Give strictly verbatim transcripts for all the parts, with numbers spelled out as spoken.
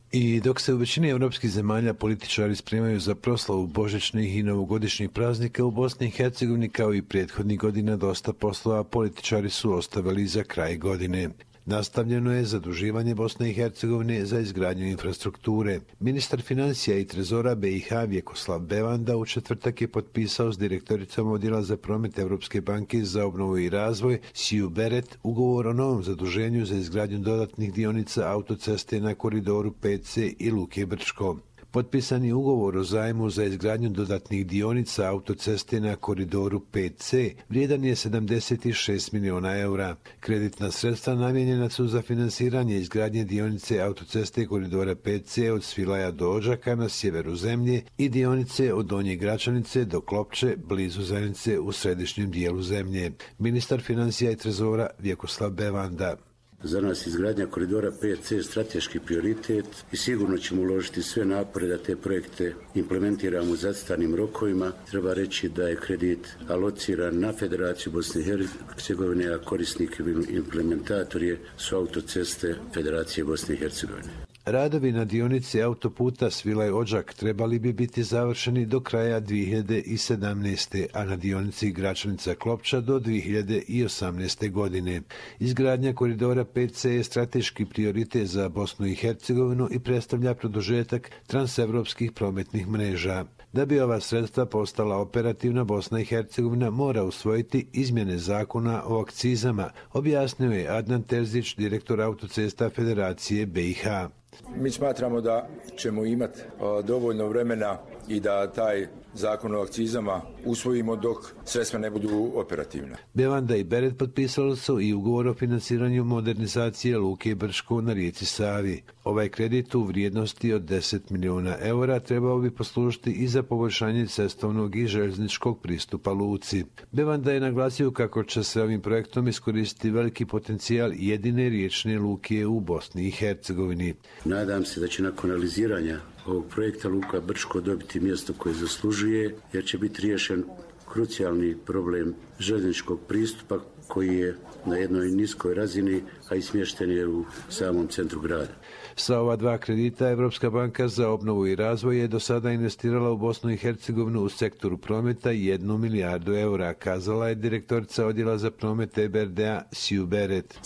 I dok se u većini europskih zemalja političari spremaju za proslavu božićnih i novogodišnjih praznika, u Bosni i Hercegovini kao i prethodnih godina dosta poslova političari su ostavili za kraj godine. Nastavljeno je zaduživanje Bosne i Hercegovine za izgradnju infrastrukture. Ministar financija i trezora B i H Vjekoslav Bevanda u četvrtak je potpisao s direktoricom odjela za promet Europske banke za obnovu i razvoj Siju Beret ugovor o novom zaduženju za izgradnju dodatnih dionica autoceste na koridoru pet C i Luke Brčko. Potpisani ugovor o zajmu za izgradnju dodatnih dionica autoceste na koridoru pet C vrijedan je sedamdeset šest miliona eura. Kreditna sredstva namijenjena su za finansiranje izgradnje dionice autoceste koridora pet C od Svilaja do Odžaka na sjeveru zemlje i dionice od Donje Gračanice do Klopče blizu Zenice u središnjem dijelu zemlje. Ministar financija i trezora Vjekoslav Bevanda: Za nas izgradnja koridora pet C je strateški prioritet i sigurno ćemo uložiti sve napore da te projekte implementiramo u zacrtanim rokovima. Treba reći da je kredit alociran na Federaciju Bosne i Hercegovine, a korisnik i implementator je su autoceste Federacije Bosne i Hercegovine. Radovi na dionici autoputa Svilaj Odžak trebali bi biti završeni do kraja dvije hiljade sedamnaeste. a na dionici Gračanica Klopča do dvije hiljade osamnaeste. godine. Izgradnja koridora pet C je strateški prioritet za Bosnu i Hercegovinu i predstavlja produžetak transevropskih prometnih mreža. Da bi ova sredstva postala operativna, Bosna i Hercegovina mora usvojiti izmjene zakona o akcizama, objasnio je Adnan Terzić, direktor autocesta Federacije B i H. Mi smatramo da ćemo imati dovoljno vremena i da taj zakon o akcizama usvojimo dok sredstva ne budu operativna. Bevanda i Beret potpisali su i ugovor o finansiranju modernizacije Luke Brčko na rijeci Savi. Ovaj kredit u vrijednosti od deset miliona eura trebao bi poslužiti i za poboljšanje cestovnog i željezničkog pristupa luci. Bevanda je naglasio kako će se ovim projektom iskoristiti veliki potencijal jedine riječne luke u Bosni i Hercegovini. Nadam se da će nakon realiziranja ovog projekta Luka Brčko dobiti mjesto koje zaslužuje, jer će biti riješen krucijalni problem željezničkog pristupa koji je na jednoj niskoj razini, a i smješten je u samom centru grada. Sa ova dva kredita Europska banka za obnovu i razvoj je do sada investirala u Bosnu i Hercegovinu u sektoru prometa jednu milijardu eura, kazala je direktorica odjela za promet E B R D-a Siju Beret.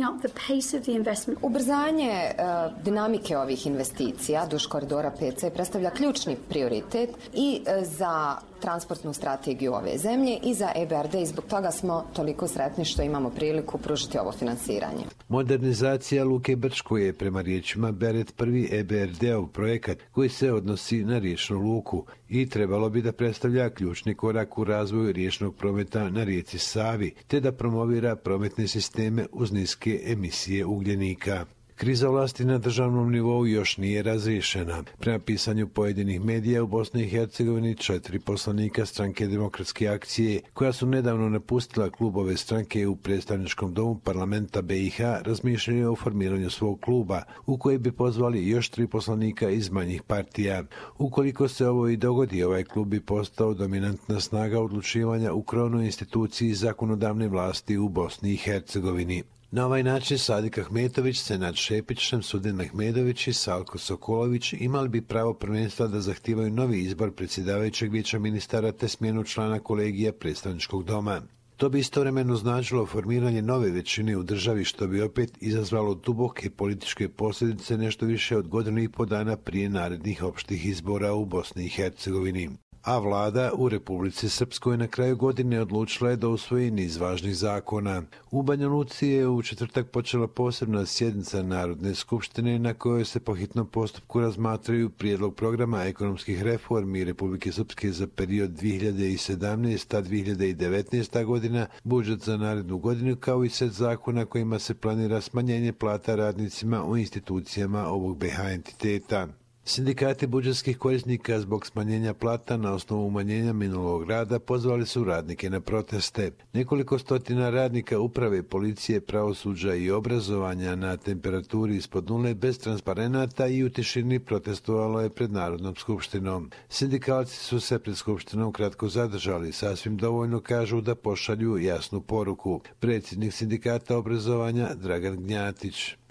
Ubrzanje uh, dinamike ovih investicija duž koridora pet C predstavlja ključni prioritet i uh, za transportnu strategiju ove zemlje i za E B R D i zbog toga smo toliko sretni što imamo priliku pružiti ovo finansiranje. Modernizacija Luke Brčko je prema riječima Beret prvi E B R D-ov projekat koji se odnosi na riječnu luku i trebalo bi da predstavlja ključni korak u razvoju riječnog prometa na rijeci Savi, te da promovira prometne sisteme uz niske emisije ugljenika. Kriza vlasti na državnom nivou još nije razriješena. Prema pisanju pojedinih medija u Bosni i Hercegovini, četiri poslanika stranke Demokratske akcije, koja su nedavno napustila klubove stranke u predstavničkom domu parlamenta B i H, razmišljaju o formiranju svog kluba, u koji bi pozvali još tri poslanika iz manjih partija. Ukoliko se ovo i dogodi, ovaj klub bi postao dominantna snaga odlučivanja u krovnoj instituciji zakonodavne vlasti u Bosni i Hercegovini. Na ovaj način Sadik Ahmetović, Senad Šepić, Šemsudin Mehmedović i Salko Sokolović imali bi pravo prvenstva da zahtijevaju novi izbor predsjedavajućeg vijeća ministara te smjenu člana kolegija predstavničkog doma. To bi istovremeno značilo formiranje nove većine u državi, što bi opet izazvalo duboke političke posljedice nešto više od godinu i po dana prije narednih opštih izbora u Bosni i Hercegovini. A vlada u Republici Srpskoj na kraju godine odlučila je da usvoji niz važnih zakona. U Banja Luci je u četvrtak počela posebna sjednica Narodne skupštine na kojoj se po hitnom postupku razmatraju prijedlog programa ekonomskih reformi Republike Srpske za period dvije hiljade sedamnaesta do dvije hiljade devetnaeste. godina, budžet za narednu godinu kao i set zakona kojima se planira smanjenje plata radnicima u institucijama ovog B H entiteta. Sindikati budžetskih korisnika zbog smanjenja plata na osnovu umanjenja minulog rada pozvali su radnike na proteste. Nekoliko stotina radnika uprave, policije, pravosuđa i obrazovanja na temperaturi ispod nule bez transparenata i u tišini protestovalo je pred Narodnom skupštinom. Sindikalci su se pred skupštinom kratko zadržali, sasvim dovoljno kažu da pošalju jasnu poruku. Predsjednik sindikata obrazovanja Dragan Gnjatić.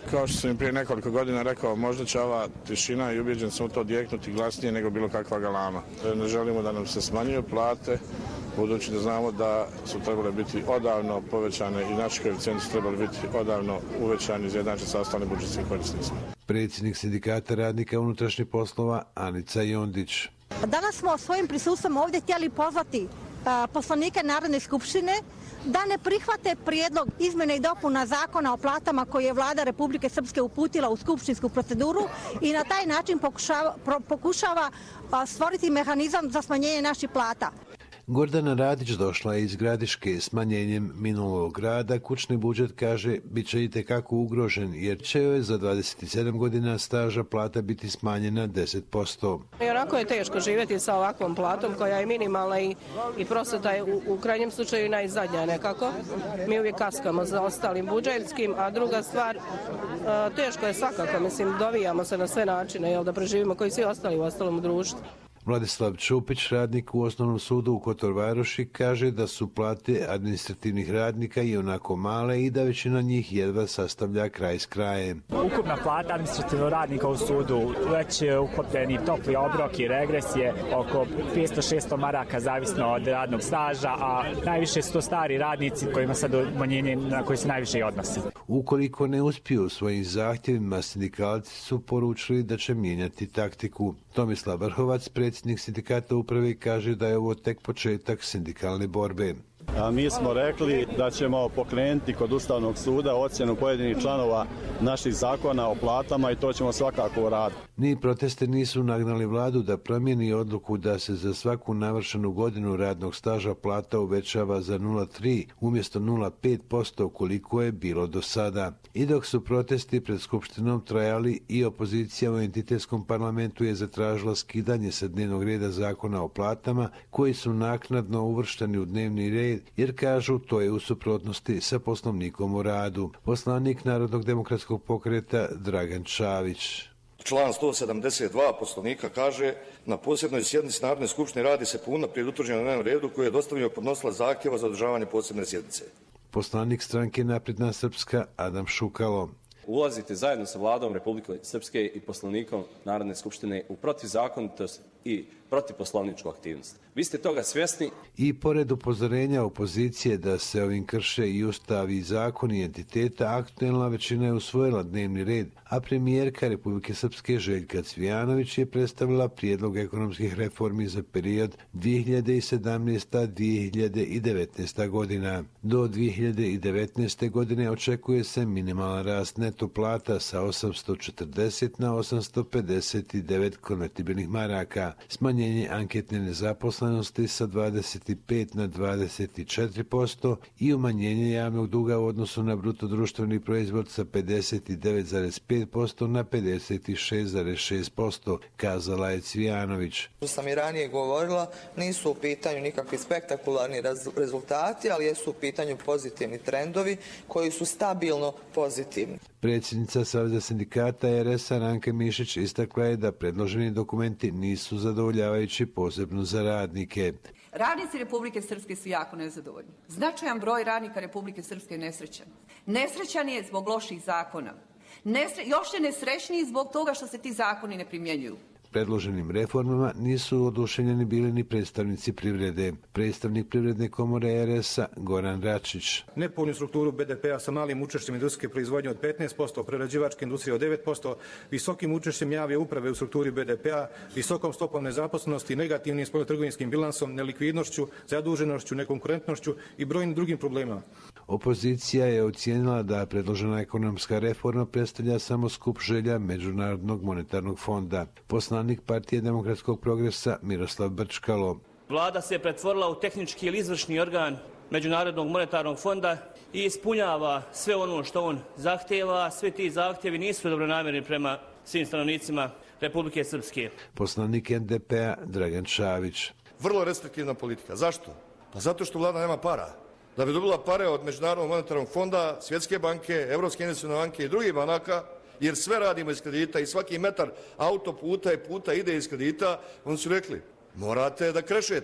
Kao što sam im prije nekoliko godina rekao, možda će ova tišina i ubijeđen sam u to odjeknuti glasnije nego bilo kakva galama. Ne želimo da nam se smanjuju plate, budući da znamo da su trebale biti odavno povećane i naši koeficijenti su trebali biti odavno uvećani za jednače sastavne budžetskim korisnicima. Predsjednik sindikata radnika unutrašnjih poslova Anica Jondić. Danas smo svojim prisustvom ovdje htjeli pozvati a, poslanike Narodne skupštine da ne prihvate prijedlog izmjene i dopuna zakona o platama koji je vlada Republike Srpske uputila u skupštinsku proceduru i na taj način pokušava, pro, pokušava a, stvoriti mehanizam za smanjenje naših plata. Gordana Radić došla je iz Gradiške. Smanjenjem minulog rada kućni budžet, kaže, bit će itekako ugrožen jer će joj za dvadeset sedam godina staža plata biti smanjena deset posto. I onako je teško živjeti sa ovakvom platom koja je minimalna i, i prosječna je u, u krajnjem slučaju najzadnja nekako. Mi uvijek kaskamo za ostalim budžetskim, a druga stvar, a, teško je svakako, mislim, dovijamo se na sve načine jel, da preživimo koji svi ostali u ostalom društvu. Vladislav Čupić, radnik u Osnovnom sudu u Kotor Varoši, kaže da su plate administrativnih radnika i onako male i da većina njih jedva sastavlja kraj s krajem. Ukupna plata administrativnog radnika u sudu, već uklopljeni topli obrok i regres je oko petsto do šesto maraka zavisno od radnog staža, a najviše su to stari radnici kojima sad umanjenje na koji se najviše i odnose. Ukoliko ne uspiju svojim zahtjevima, sindikalci su poručili da će mijenjati taktiku. Tomislav Vrhovac, predsjednik sindikata uprave, kaže da je ovo tek početak sindikalne borbe. A mi smo rekli da ćemo pokrenuti kod Ustavnog suda ocjenu pojedinih članova naših zakona o platama i to ćemo svakako uraditi. Ni proteste nisu nagnali vladu da promijeni odluku da se za svaku navršenu godinu radnog staža plata uvećava za nula zarez tri umjesto nula zarez pet posto koliko je bilo do sada. I dok su protesti pred Skupštinom trajali i opozicija u entitetskom parlamentu je zatražila skidanje sa dnevnog reda zakona o platama koji su naknadno uvršteni u dnevni red jer kažu to je u suprotnosti sa Poslovnikom o radu. Poslanik Narodnog demokratskog pokreta Dragan Čavić. Član sto sedamdeset dva Poslovnika kaže na posebnoj sjednici Narodne skupštine radi se po unaprijed utvrđenom dnevnom redu koji je dostavio podnosilac zahtjeva za održavanje posebne sjednice. Poslanik stranke Napredna Srpska Adam Šukalo. Ulazite zajedno sa vladom Republike Srpske i poslanikom Narodne skupštine u protivzakonitost i protivposlovničku aktivnost. Vi ste toga svjesni. I pored upozorenja opozicije da se ovim krše i ustavi i zakoni entiteta, aktuelna većina je usvojila dnevni red, a premijerka Republike Srpske Željka Cvijanović je predstavila prijedlog ekonomskih reformi za period dvije hiljade sedamnaesta do dvije hiljade devetnaeste. godina. Do dvije hiljade devetnaeste. godine očekuje se minimalan rast neto plata sa osamsto četrdeset na osamsto pedeset devet konvertibilnih maraka, smanjenje anketne nezaposlenosti sa dvadeset pet na dvadeset četiri posto i umanjenje javnog duga u odnosu na bruto društveni proizvod sa pedeset devet zarez pet posto na pedeset šest zarez šest posto, kazala je Cvijanović. Što sam i ranije govorila, nisu u pitanju nikakvi spektakularni rezultati, ali jesu u pitanju pozitivni trendovi koji su stabilno pozitivni. Predsjednica Saveza sindikata R S-a Ranka Mišić istakla je da predloženi dokumenti nisu zadovoljavajući posebno za radnike. Radnici Republike Srpske su jako nezadovoljni. Značajan broj radnika Republike Srpske je nesrećan. Nesrećan je zbog loših zakona. Nesre... Još je nesrećniji zbog toga što se ti zakoni ne primjenjuju. Predloženim reformama nisu oduševljeni bili ni predstavnici privrede. Predstavnik Privredne komore R S-a Goran Račić. Nepovoljnu strukturu B D P-a sa malim učešćem industrijske proizvodnje od petnaest posto, prerađivačke industrije od devet posto, visokim učešćem javne uprave u strukturi B D P-a, visokom stopom nezaposlenosti, negativnim spoljnotrgovinskim bilansom, nelikvidnošću, zaduženošću, nekonkurentnošću i brojnim drugim problemima. Opozicija je ocijenila da predložena ekonomska reforma predstavlja samo skup želja Međunarodnog monetarnog fonda. Poslanik Partije demokratskog progresa Miroslav Brčkalo. Vlada se pretvorila u tehnički ili izvršni organ Međunarodnog monetarnog fonda i ispunjava sve ono što on zahtjeva. Sve ti zahtjevi nisu dobronamjerni prema svim stanovnicima Republike Srpske. Poslanik N D P-a Dragan Čavić. Vrlo restriktivna politika. Zašto? Pa zato što vlada nema para. Da bi dobila pare od Međunarodnog monetarnog fonda, Svjetske banke, Europske investicione banke i drugih banaka, jer sve radimo iz kredita i svaki metar autoputa i puta ide iz kredita, oni su rekli, morate da krešete.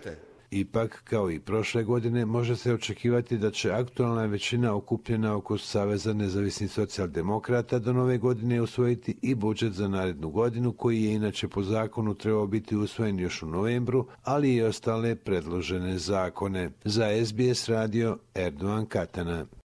Ipak, kao i prošle godine, može se očekivati da će aktualna većina okupljena oko Saveza nezavisnih socijaldemokrata do nove godine usvojiti i budžet za narednu godinu, koji je inače po zakonu trebao biti usvojen još u novembru, ali i ostale predložene zakone. Za S B S radio Erdogan Katana.